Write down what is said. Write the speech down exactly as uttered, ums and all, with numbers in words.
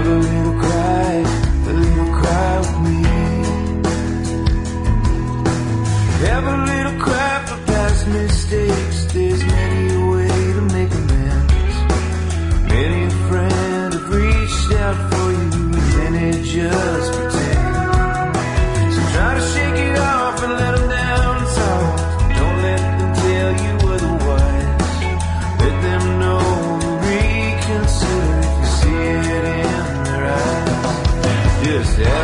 Have a little cry, a little cry with me. Have a little cry for past mistakes. There's many a way to make amends. Many a friend have reached out for you, and many just pretend. So try to shake it off and let them down soft. Don't let them tell you otherwise. Let them know to reconsider if you see it in their eyes. Just